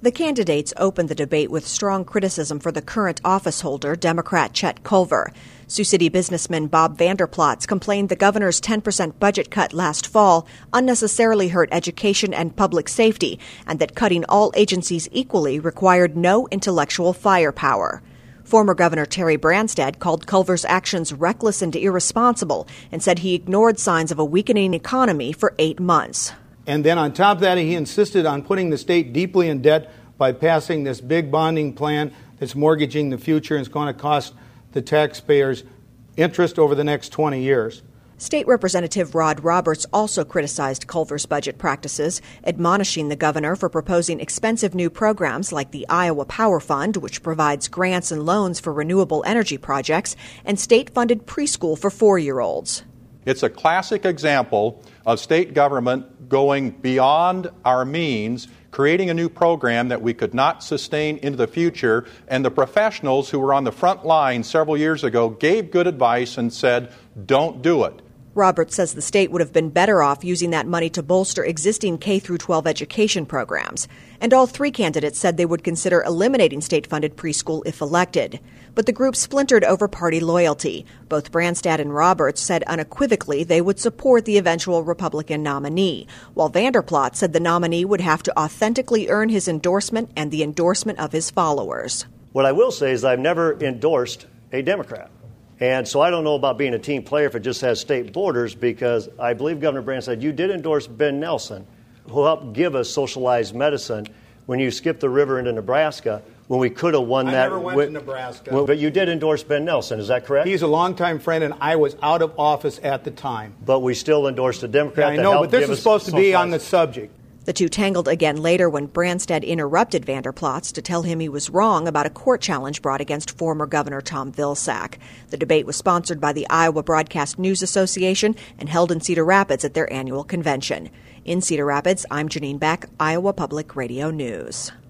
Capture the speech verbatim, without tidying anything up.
The candidates opened the debate with strong criticism for the current office holder, Democrat Chet Culver. Sioux City businessman Bob Vanderplots complained the governor's ten percent budget cut last fall unnecessarily hurt education and public safety, and that cutting all agencies equally required no intellectual firepower. Former Governor Terry Branstad called Culver's actions reckless and irresponsible and said he ignored signs of a weakening economy for eight months. And then on top of that, he insisted on putting the state deeply in debt by passing this big bonding plan that's mortgaging the future and is going to cost the taxpayers interest over the next twenty years. State Representative Rod Roberts also criticized Culver's budget practices, admonishing the governor for proposing expensive new programs like the Iowa Power Fund, which provides grants and loans for renewable energy projects, and state-funded preschool for four-year-olds. It's a classic example of state government going beyond our means, creating a new program that we could not sustain into the future, and the professionals who were on the front line several years ago gave good advice and said, don't do it. Roberts says the state would have been better off using that money to bolster existing K through twelve education programs. And all three candidates said they would consider eliminating state-funded preschool if elected. But the group splintered over party loyalty. Both Branstad and Roberts said unequivocally they would support the eventual Republican nominee, while Vanderplots said the nominee would have to authentically earn his endorsement and the endorsement of his followers. What I will say is I've never endorsed a Democrat. And so I don't know about being a team player if it just has state borders, because I believe Governor Branstad, you did endorse Ben Nelson, who helped give us socialized medicine when you skipped the river into Nebraska, when we could have won I that. I never went with, to Nebraska. Well, but you did endorse Ben Nelson, is that correct? He's a longtime friend, and I was out of office at the time. But we still endorsed a Democrat. Yeah, I know, but this is supposed to be on the subject. The two tangled again later when Branstad interrupted Vanderplots to tell him he was wrong about a court challenge brought against former Governor Tom Vilsack. The debate was sponsored by the Iowa Broadcast News Association and held in Cedar Rapids at their annual convention. In Cedar Rapids, I'm Janine Beck, Iowa Public Radio News.